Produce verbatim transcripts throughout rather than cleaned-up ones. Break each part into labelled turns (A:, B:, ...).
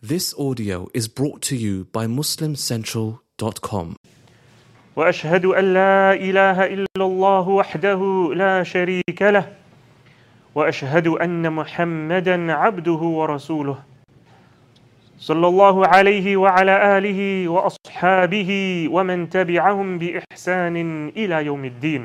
A: This audio is brought to you by muslim central dot com.
B: وأشهد أن لا إله إلا الله وحده لا شريك له وأشهد أن محمدا عبده ورسوله صلى الله عليه وعلى آله وأصحابه ومن تبعهم بإحسان إلى يوم الدين.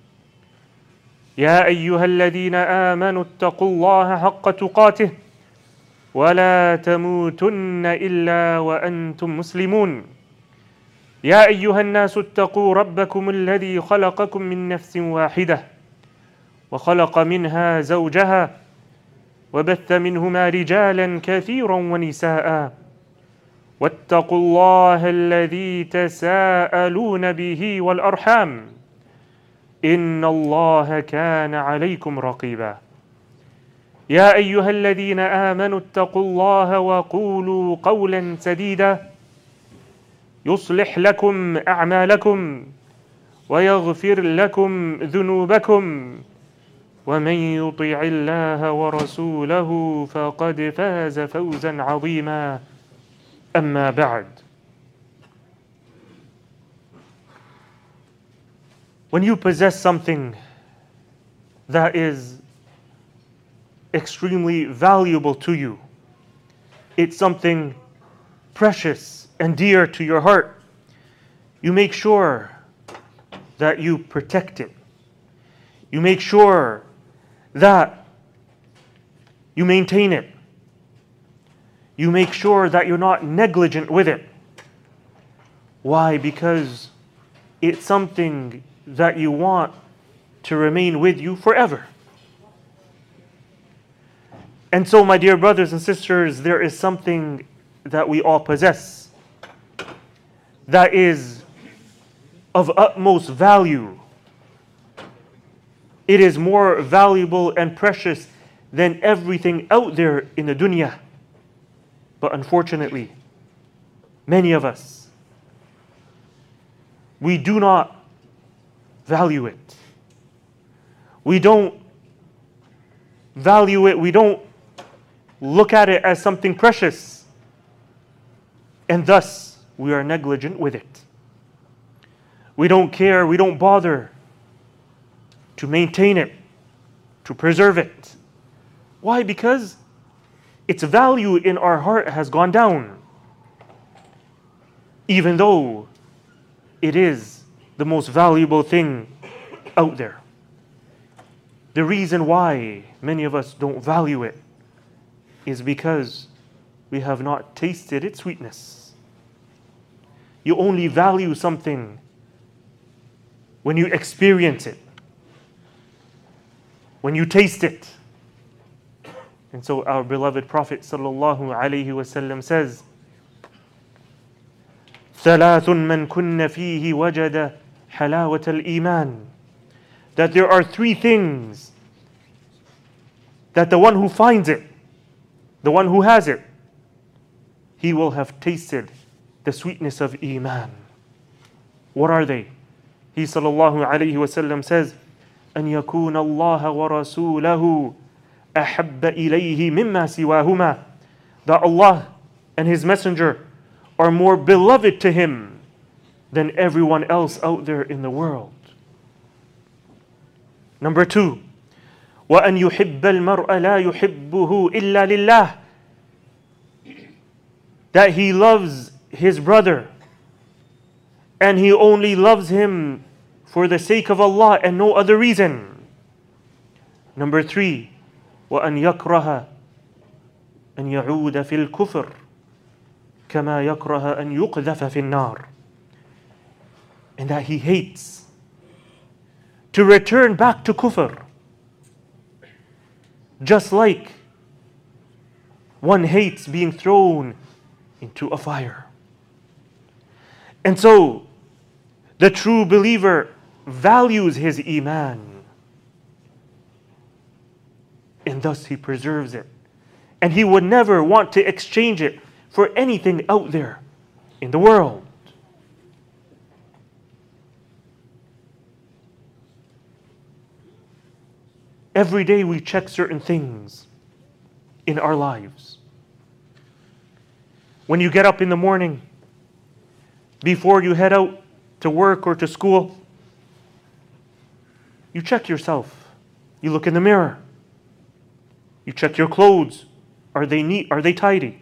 B: يا أيها الذين آمنوا اتقوا الله حق تقاته ولا تموتن إلا وأنتم مسلمون. يا أيها الناس اتقوا ربكم الذي خلقكم من نفس واحدة وخلق منها زوجها وبث منهما رجالا كثيرا ونساء واتقوا الله الذي تساءلون به والأرحام إن الله كان عليكم رقيبا. يا أيها الذين آمنوا اتقوا الله وقولوا قولا سديدا يصلح لكم أعمالكم ويغفر لكم ذنوبكم ومن يطع الله ورسوله فقد فاز فوزا عظيما. أما بعد. When you possess something that is extremely valuable to you, it's something precious and dear to your heart, you make sure that you protect it. You make sure that you maintain it. You make sure that you're not negligent with it. Why? Because it's something that you want to remain with you forever. And so, my dear brothers and sisters, there is something that we all possess that is of utmost value. It is more valuable and precious than everything out there in the dunya. But unfortunately, many of us, we do not value it. We don't value it. We don't look at it as something precious. And thus, we are negligent with it. We don't care. We don't bother to maintain it, to preserve it. Why? Because its value in our heart has gone down, even though it is the most valuable thing out there. The reason why many of us don't value it is because we have not tasted its sweetness. You only value something when you experience it, when you taste it. And so our beloved Prophet sallallahu alaihi wasallam says, ثلاث من كن فيه وجد حلاوة الإيمان. That there are three things that the one who finds it, the one who has it, he will have tasted the sweetness of Iman. What are they? He sallallahu alayhi wasallam says, أن يكون الله ورسوله أحب إليه مما سواهما. That Allah and His Messenger are more beloved to Him than everyone else out there in the world. Number two, وأن يحب المرء لا يحبه إلا لله. That he loves his brother and he only loves him for the sake of Allah and no other reason. Number three, وأن يكره أن يعود في الكفر كما يكره أن يقذف في النار. And that he hates to return back to kufr, just like one hates being thrown into a fire. And so, the true believer values his Iman, and thus he preserves it. And he would never want to exchange it for anything out there in the world. Every day we check certain things in our lives. When you get up in the morning, before you head out to work or to school, you check yourself. You look in the mirror. You check your clothes. Are they neat? Are they tidy?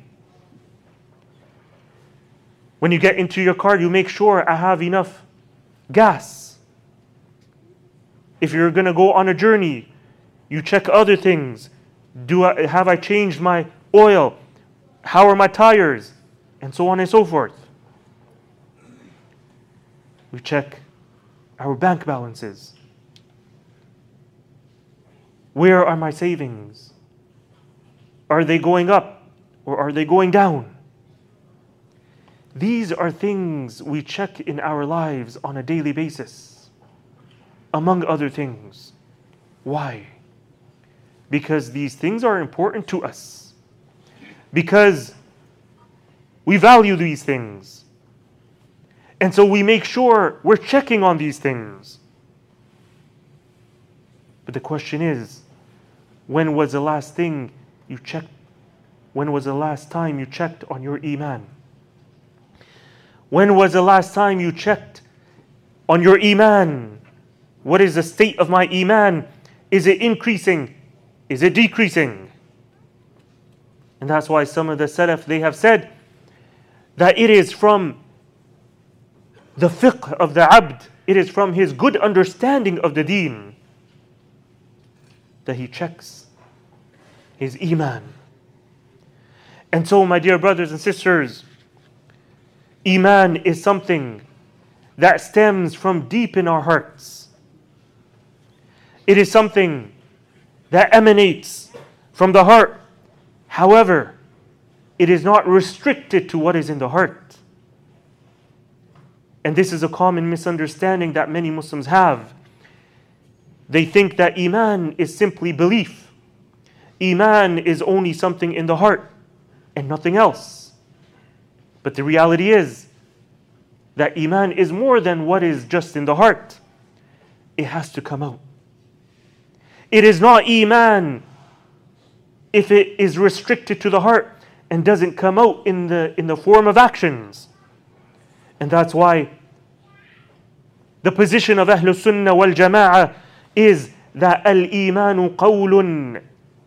B: When you get into your car, you make sure I have enough gas. If you're going to go on a journey, you check other things. Do I, have I changed my oil? How are my tires? And so on and so forth. We check our bank balances. Where are my savings? Are they going up or are they going down? These are things we check in our lives on a daily basis, among other things. Why? Because these things are important to us. Because we value these things. And so we make sure we're checking on these things. But the question is, when was the last thing you checked? When was the last time you checked on your iman? When was the last time you checked on your iman? What is the state of my iman? Is it increasing? Is it decreasing? And that's why some of the Salaf, they have said that it is from the fiqh of the abd, it is from his good understanding of the deen that he checks his iman. And so, my dear brothers and sisters, iman is something that stems from deep in our hearts. It is something that emanates from the heart. However, it is not restricted to what is in the heart. And this is a common misunderstanding that many Muslims have. They think that iman is simply belief. Iman is only something in the heart and nothing else. But the reality is that iman is more than what is just in the heart. It has to come out. It is not iman if it is restricted to the heart and doesn't come out in the, in the form of actions. And that's why the position of Ahlul Sunnah wal Jama'ah is that al-imanu qawlun,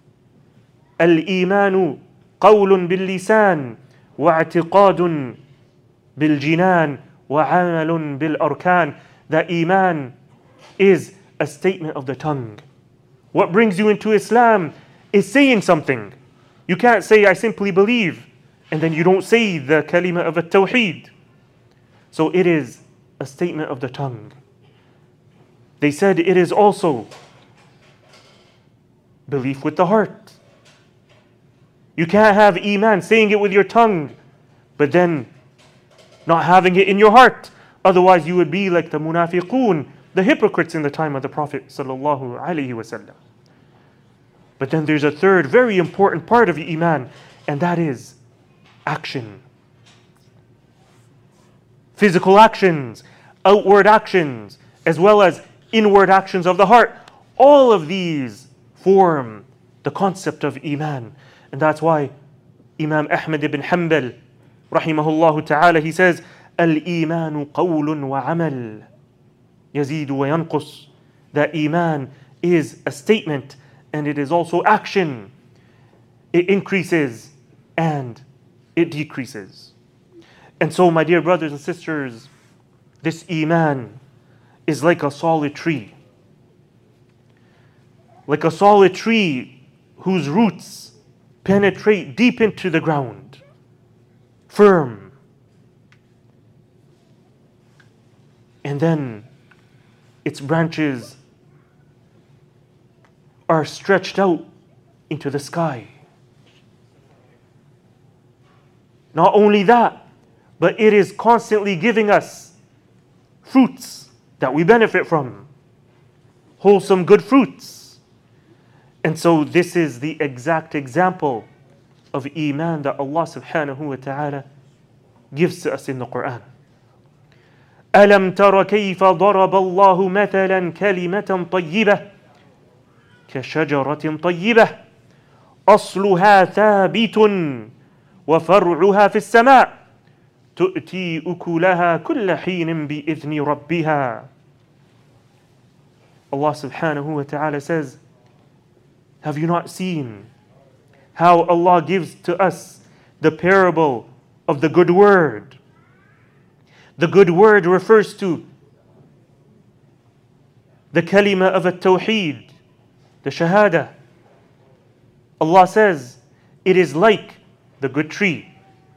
B: al-imanu qawlun bil-lisan, wa-i'tiqadun bil-jinan, wa-amalun bil-arkan. That iman is a statement of the tongue. What brings you into Islam is saying something. You can't say, I simply believe, and then you don't say the kalima of at-tawheed. So it is a statement of the tongue. They said it is also belief with the heart. You can't have iman saying it with your tongue, but then not having it in your heart. Otherwise you would be like the munafiqun, the hypocrites in the time of the Prophet sallallahu alaihi wasallam. But then there's a third very important part of iman, and that is action. Physical actions, outward actions, as well as inward actions of the heart. All of these form the concept of iman. And that's why Imam Ahmad ibn Hanbal, rahimahullah ta'ala, he says, Al-imanu qawlun wa amal, yazidu wa yanqus. That iman is a statement and it is also action. It increases and it decreases. And so, my dear brothers and sisters, this iman is like a solid tree. Like a solid tree whose roots penetrate deep into the ground. Firm. And then its branches are stretched out into the sky. Not only that, but it is constantly giving us fruits that we benefit from. Wholesome, good fruits. And so this is the exact example of iman that Allah subhanahu wa ta'ala gives to us in the Quran. أَلَمْ تَرَ كَيْفَ ضَرَبَ اللَّهُ مَثَلًا كَلِمَةً طَيِّبَةً كَشَجَرَةٍ طَيِّبَةٍ أَصْلُهَا ثَابِتٌ وفرعها في السماء تؤتي أكلها كل حين بإذن ربها. Allah subhanahu wa ta'ala says, have you not seen how Allah gives to us the parable of the good word? The good word refers to the kalima of at-tawheed, the shahada. Allah says, it is like the good tree.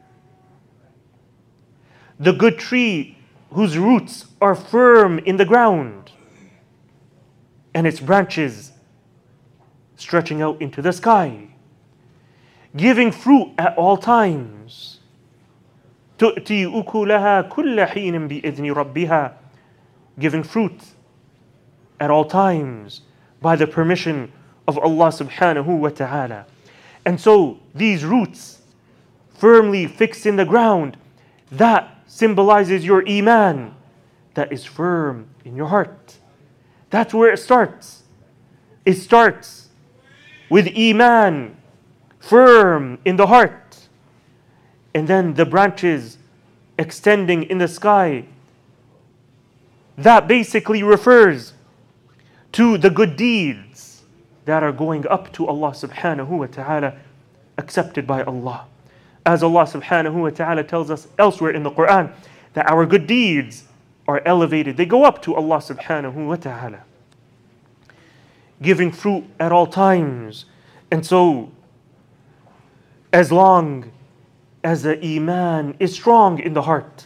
B: The good tree whose roots are firm in the ground and its branches stretching out into the sky, giving fruit at all times. تؤتي أكلها كل حين بإذن ربها, giving fruit at all times by the permission of Allah subhanahu wa ta'ala. And so these roots firmly fixed in the ground, that symbolizes your iman that is firm in your heart. That's where it starts. It starts with iman firm in the heart, and then the branches extending in the sky. That basically refers to the good deeds that are going up to Allah subhanahu wa ta'ala, accepted by Allah. As Allah subhanahu wa ta'ala tells us elsewhere in the Quran, that our good deeds are elevated. They go up to Allah subhanahu wa ta'ala, giving fruit at all times. And so, as long as the iman is strong in the heart,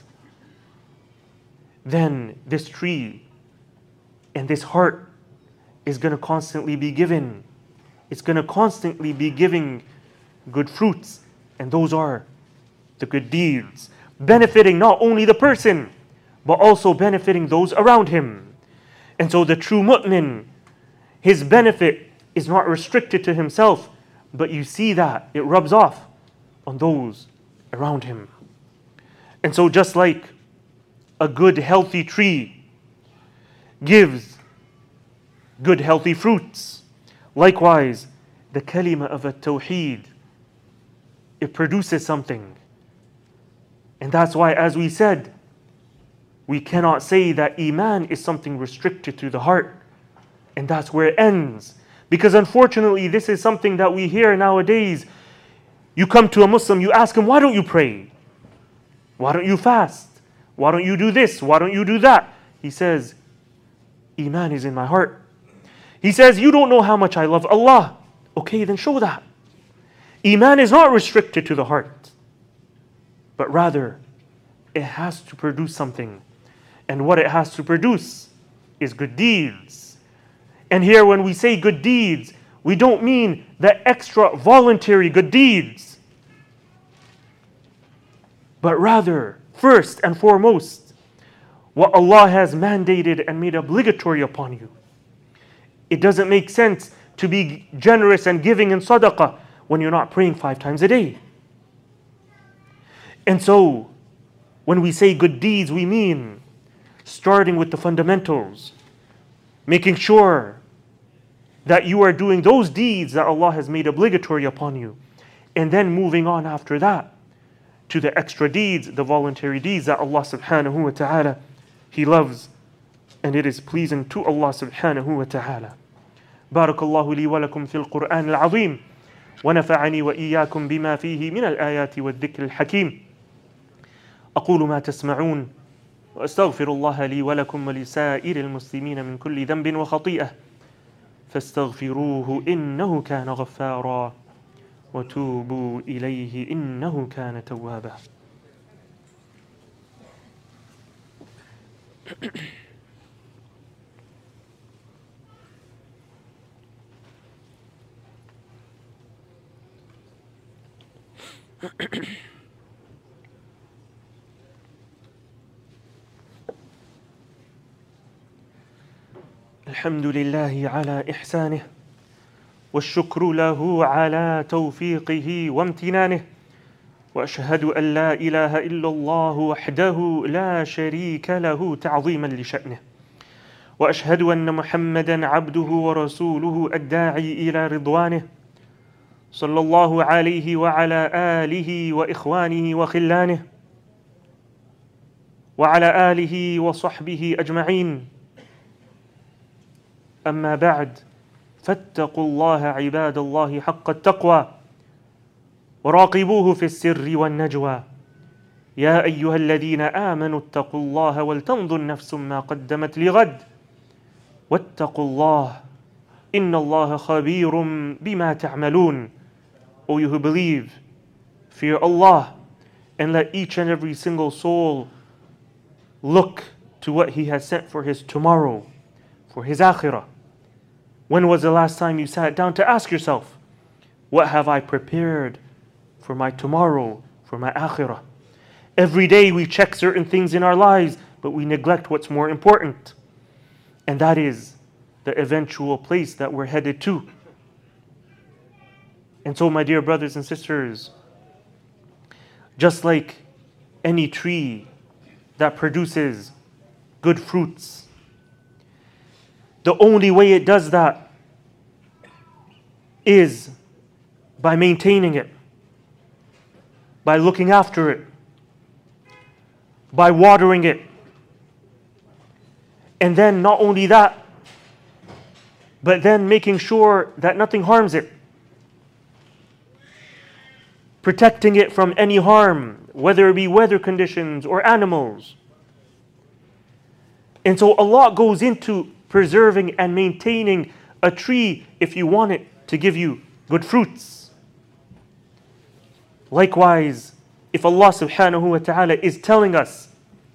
B: then this tree and this heart is going to constantly be given. It's going to constantly be giving good fruits. And those are the good deeds, benefiting not only the person, but also benefiting those around him. And so the true mu'min, his benefit is not restricted to himself, but you see that it rubs off on those around him. And so just like a good healthy tree gives good healthy fruits, likewise the kalima of at-tawheed, it produces something. And that's why, as we said, we cannot say that iman is something restricted to the heart and that's where it ends. Because unfortunately, this is something that we hear nowadays. You come to a Muslim, you ask him, why don't you pray? Why don't you fast? Why don't you do this? Why don't you do that? He says, iman is in my heart. He says, you don't know how much I love Allah. Okay, then show that. Iman is not restricted to the heart, but rather it has to produce something. And what it has to produce is good deeds. And here when we say good deeds, we don't mean the extra voluntary good deeds, but rather, first and foremost, what Allah has mandated and made obligatory upon you. It doesn't make sense to be generous and giving in sadaqah when you're not praying five times a day. And so, when we say good deeds, we mean starting with the fundamentals, making sure that you are doing those deeds that Allah has made obligatory upon you, and then moving on after that to the extra deeds, the voluntary deeds that Allah subhanahu wa ta'ala, He loves, and it is pleasing to Allah subhanahu wa ta'ala. بارك الله لي ولكم في القرآن العظيم ونفعني وإياكم بما فيه من الآيات والذكر الحكيم. أقول ما تسمعون وأستغفر الله لي ولكم ولسائر المسلمين من كل ذنب وخطيئة فاستغفروه إنه كان غفارا وتوبوا إليه إنه كان توابا. الحمد لله على إحسانه والشكر له على توفيقه وامتنانه وأشهد أن لا إله إلا الله وحده لا شريك له تعظيما لشأنه وأشهد أن محمدا عبده ورسوله الداعي إلى رضوانه صلى الله عليه وعلى آله وإخوانه وخلانه وعلى آله وصحبه أجمعين. أما بعد، فاتقوا الله عباد الله حق التقوى وراقبوه في السر والنجوى. يا أيها الذين آمنوا اتقوا الله ولتنظر نفس ما قدمت لغد واتقوا الله إن الله خبير بما تعملون. O you who believe, fear Allah and let each and every single soul look to what He has sent for his tomorrow, for his akhirah. When was the last time you sat down to ask yourself, what have I prepared for my tomorrow, for my akhirah? Every day we check certain things in our lives, but we neglect what's more important. And that is the eventual place that we're headed to. And so, my dear brothers and sisters, just like any tree that produces good fruits, the only way it does that is by maintaining it, by looking after it, by watering it. And then not only that, but then making sure that nothing harms it. Protecting it from any harm, whether it be weather conditions or animals. And so a lot goes into preserving and maintaining a tree if you want it to give you good fruits. Likewise, if Allah subhanahu wa ta'ala is telling us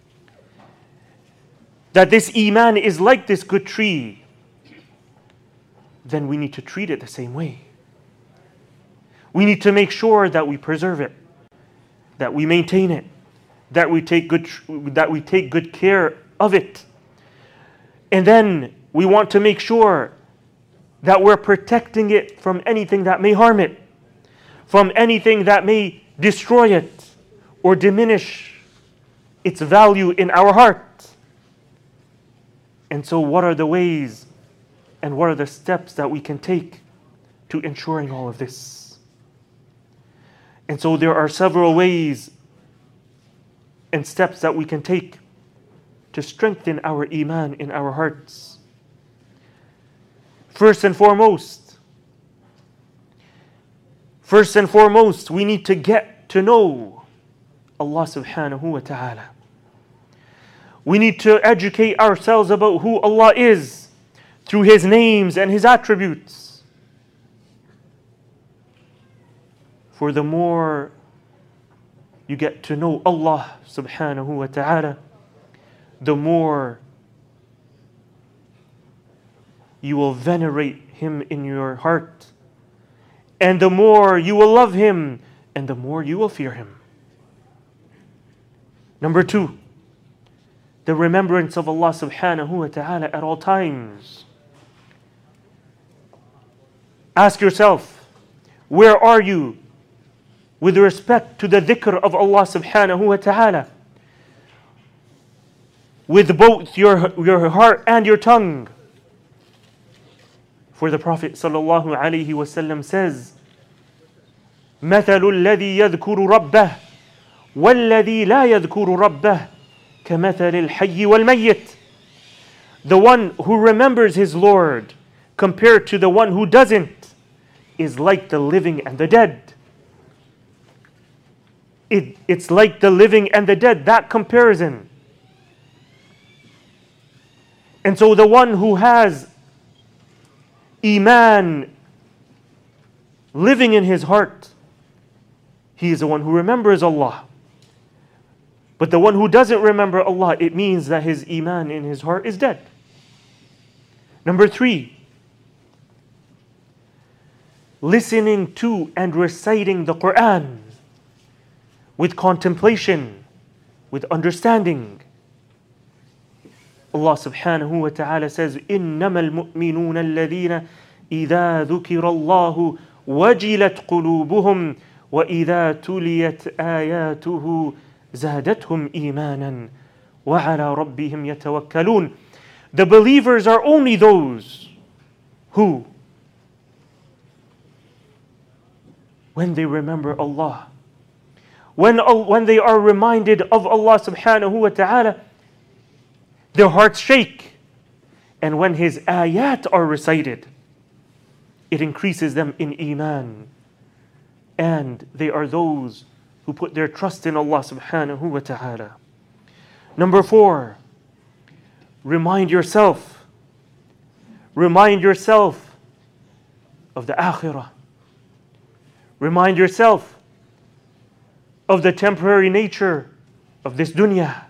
B: that this iman is like this good tree, then we need to treat it the same way. We need to make sure that we preserve it, that we maintain it, that we take good that we take good care of it. And then we want to make sure that we're protecting it from anything that may harm it, from anything that may destroy it or diminish its value in our heart. And so what are the ways and what are the steps that we can take to ensuring all of this? And so there are several ways and steps that we can take to strengthen our iman in our hearts. First and foremost, first and foremost, we need to get to know Allah subhanahu wa ta'ala. We need to educate ourselves about who Allah is through His names and His attributes. For the more you get to know Allah subhanahu wa ta'ala, the more you will venerate Him in your heart, and the more you will love Him, and the more you will fear Him. Number two, the remembrance of Allah subhanahu wa ta'ala at all times. Ask yourself, where are you with respect to the dhikr of Allah subhanahu wa ta'ala? With both your, your heart and your tongue. For the Prophet sallallahu alayhi wasallam says, مثل الذي يذكر ربه والذي لا يذكر ربه كمثل الحي والميت. The one who remembers his Lord compared to the one who doesn't is like the living and the dead. It, it's like the living and the dead, that comparison. And so the one who has iman living in his heart, he is the one who remembers Allah. But the one who doesn't remember Allah, it means that his iman in his heart is dead. Number three, listening to and reciting the Quran with contemplation, with understanding. Allah subhanahu wa ta'ala says, إِنَّمَا الْمُؤْمِنُونَ الَّذِينَ إِذَا ذُكِرَ اللَّهُ وَجِلَتْ قُلُوبُهُمْ وَإِذَا تُلِيَتْ آيَاتُهُ زَادَتْهُمْ إِيمَانًا وَعَلَى رَبِّهِمْ يَتَوَكَّلُونَ. The believers are only those who, when they remember Allah. When, when they are reminded of Allah subhanahu wa ta'ala, their hearts shake. And when His ayat are recited, it increases them in iman. And they are those who put their trust in Allah subhanahu wa ta'ala. Number four, remind yourself. Remind yourself of the akhirah. Remind yourself of the temporary nature of this dunya.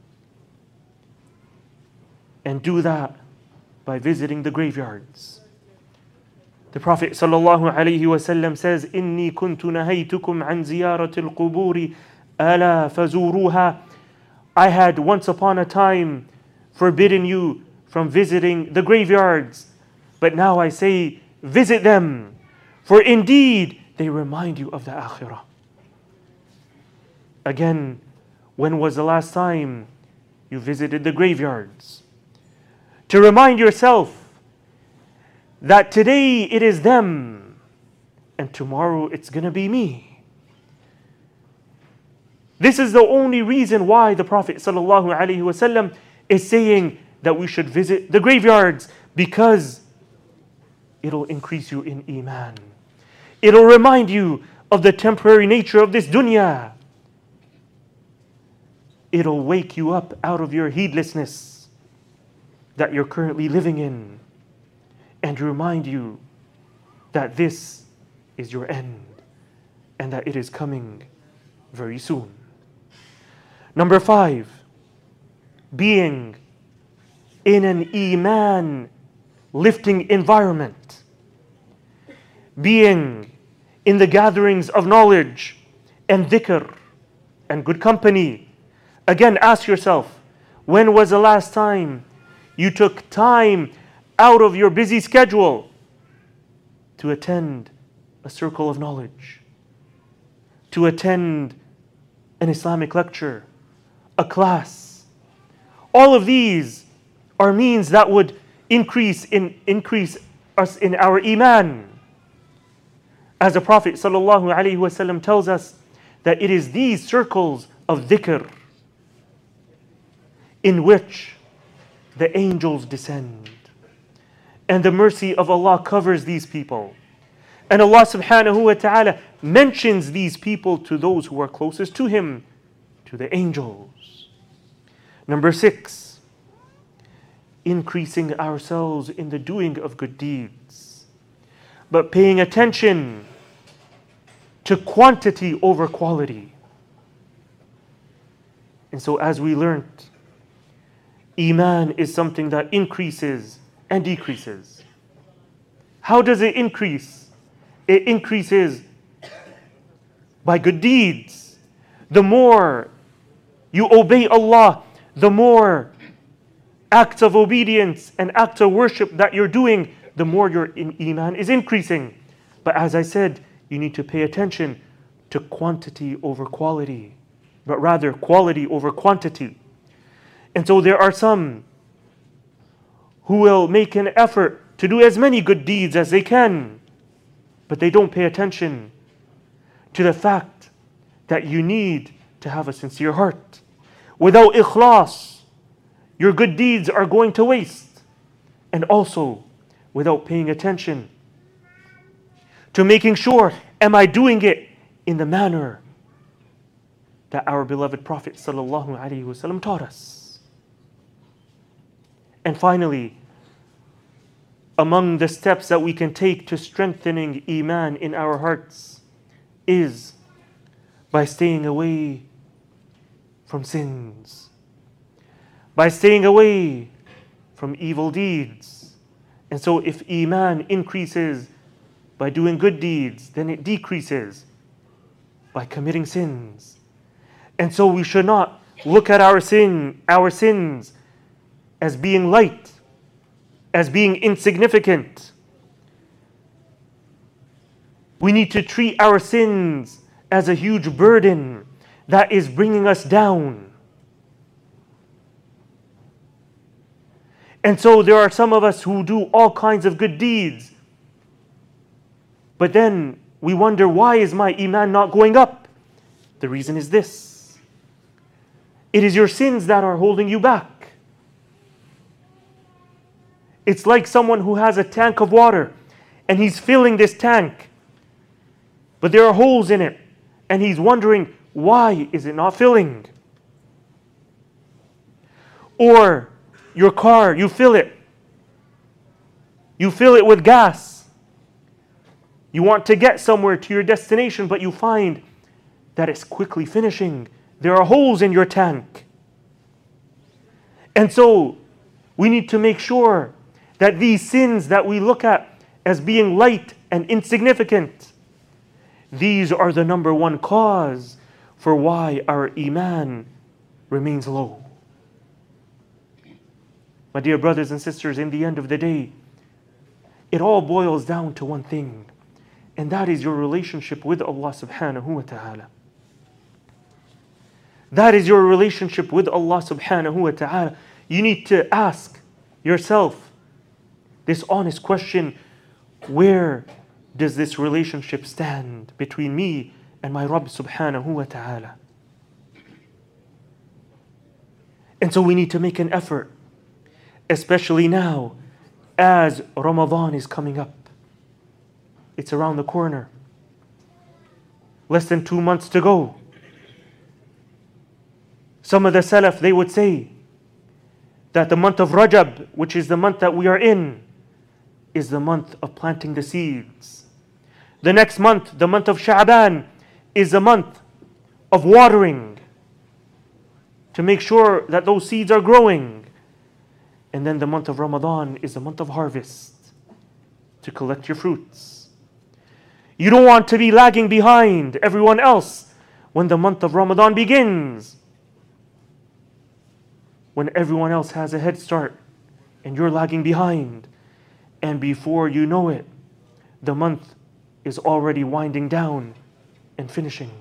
B: And do that by visiting the graveyards. The Prophet sallallahu alaihi wasallam says, "Inni kuntu nahaytukum an ziyaratil quburi ala fazuruha." I had once upon a time forbidden you from visiting the graveyards, but now I say, visit them, for indeed they remind you of the akhirah. Again, when was the last time you visited the graveyards? To remind yourself that today it is them and tomorrow it's going to be me. This is the only reason why the Prophet ﷺ is saying that we should visit the graveyards, because it'll increase you in iman. It'll remind you of the temporary nature of this dunya. It'll wake you up out of your heedlessness that you're currently living in, and remind you that this is your end and that it is coming very soon. Number five, being in an iman lifting environment, being in the gatherings of knowledge and dhikr and good company. Again, ask yourself, when was the last time you took time out of your busy schedule to attend a circle of knowledge, to attend an Islamic lecture, a class? All of these are means that would increase in increase us in our iman. As the Prophet sallallahu alaihi wasallam tells us, that it is these circles of dhikr in which the angels descend, and the mercy of Allah covers these people, and Allah subhanahu wa ta'ala mentions these people to those who are closest to Him, to the angels. Number six, increasing ourselves in the doing of good deeds, but paying attention to quantity over quality. And so, as we learned, iman is something that increases and decreases. How does it increase? It increases by good deeds. The more you obey Allah, the more acts of obedience and acts of worship that you're doing, the more your iman is increasing. But as I said, you need to pay attention to quantity over quality, but rather quality over quantity. And so there are some who will make an effort to do as many good deeds as they can, but they don't pay attention to the fact that you need to have a sincere heart. Without ikhlas, your good deeds are going to waste. And also, without paying attention to making sure, am I doing it in the manner that our beloved Prophet sallallahu alaihi wasallam taught us? And finally, among the steps that we can take to strengthening iman in our hearts is by staying away from sins, by staying away from evil deeds. And so if iman increases by doing good deeds, then it decreases by committing sins. And so we should not look at our sin, our sins as being light, as being insignificant. We need to treat our sins as a huge burden that is bringing us down. And so there are some of us who do all kinds of good deeds, but then we wonder, why is my iman not going up? The reason is this: it is your sins that are holding you back. It's like someone who has a tank of water and he's filling this tank, but there are holes in it, and he's wondering, why is it not filling? Or your car, you fill it. You fill it with gas. You want to get somewhere to your destination, but you find that it's quickly finishing. There are holes in your tank. And so we need to make sure that these sins that we look at as being light and insignificant, these are the number one cause for why our iman remains low. My dear brothers and sisters, in the end of the day, it all boils down to one thing, and that is your relationship with Allah subhanahu wa ta'ala. That is your relationship with Allah subhanahu wa ta'ala. You need to ask yourself this honest question: where does this relationship stand between me and my Rabb subhanahu wa ta'ala? And so we need to make an effort, especially now as Ramadan is coming up. It's around the corner. Less than two months to go. Some of the Salaf, they would say that the month of Rajab, which is the month that we are in, is the month of planting the seeds. The next month, the month of Sha'ban, is the month of watering to make sure that those seeds are growing. And then the month of Ramadan is the month of harvest, to collect your fruits. You don't want to be lagging behind everyone else when the month of Ramadan begins, when everyone else has a head start and you're lagging behind. And before you know it, the month is already winding down and finishing.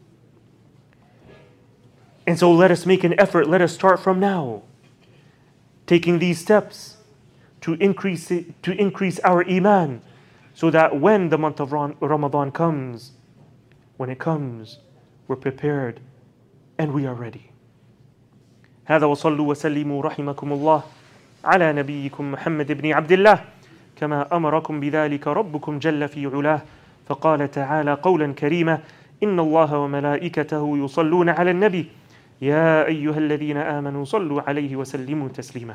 B: And so let us make an effort. Let us start from now, taking these steps to increase it, to increase our iman, so that when the month of Ramadan comes, when it comes, we're prepared and we are ready. هذا وصلوا وسلموا رحمكم الله على نبيكم محمد بن عبد الله كما أمركم بذلك ربكم جل في علاه فقال تعالى قولا كريما إن الله وملائكته يصلون على النبي يا أيها الذين آمنوا صلوا عليه وسلموا تسليما.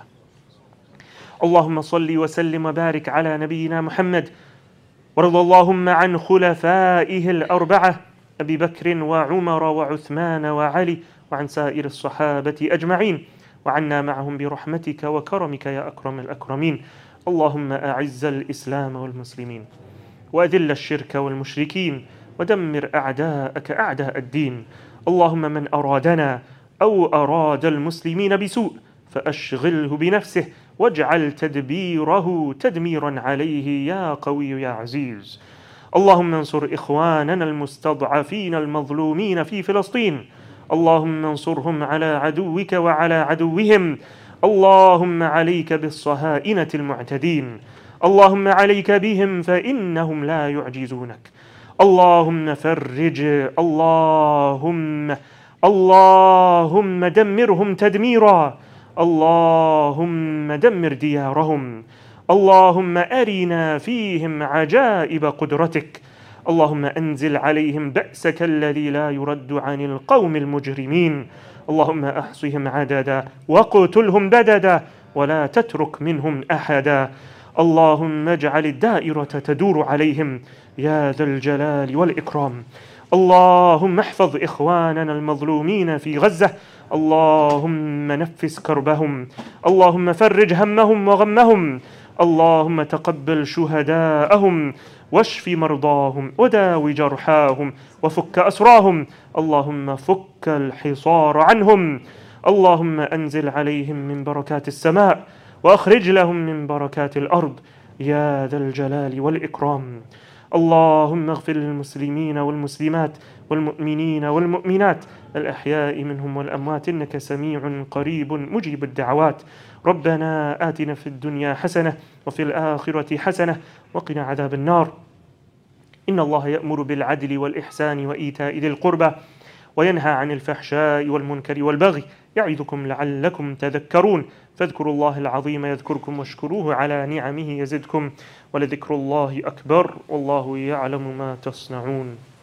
B: اللهم صل وسلم وبارك على نبينا محمد، وارض اللهم عن خلفائه الأربعة أبي بكر وعمر وعثمان وعلي وعن سائر الصحابة أجمعين، وعنا معهم برحمتك وكرمك يا أكرم الأكرمين. اللهم أعز الإسلام والمسلمين، وأذل الشرك والمشركين، ودمر أعداءك أعداء الدين. اللهم من أرادنا أو أراد المسلمين بسوء فأشغله بنفسه واجعل تدبيره تدميرا عليه يا قوي يا عزيز. اللهم انصر إخواننا المستضعفين المظلومين في فلسطين، اللهم انصرهم على عدوك وعلى عدوهم. اللهم عليك بالصهاينة المعتدين، اللهم عليك بهم فإنهم لا يعجزونك. اللهم فرج، اللهم اللهم دمرهم تدميرا، اللهم دمر ديارهم، اللهم أرنا فيهم عجائب قدرتك. اللهم أنزل عليهم بأسك الذي لا يرد عن القوم المجرمين. اللهم أحصهم عددا وقتلهم بددا ولا تترك منهم أحدا. اللهم اجعل الدائرة تدور عليهم يا ذا الجلال والإكرام. اللهم احفظ إخواننا المظلومين في غزة، اللهم نفس كربهم، اللهم فرج همهم وغمهم، اللهم تقبل شهداءهم واشف مرضاهم وداوي جرحاهم وفك أسراهم. اللهم فك الحصار عنهم، اللهم أنزل عليهم من بركات السماء وأخرج لهم من بركات الأرض يا ذا الجلال والإكرام. اللهم اغفر للمسلمين والمسلمات والمؤمنين والمؤمنات الأحياء منهم والأموات إنك سميع قريب مجيب الدعوات. ربنا آتنا في الدنيا حسنة وفي الآخرة حسنة وقنا عذاب النار. إن الله يأمر بالعدل والإحسان وإيتاء ذي القربى وينهى عن الفحشاء والمنكر والبغي يعظكم لعلكم تذكرون فاذكروا الله العظيم يذكركم واشكروه على نعمه يزدكم ولذكر الله أكبر والله يعلم ما تصنعون.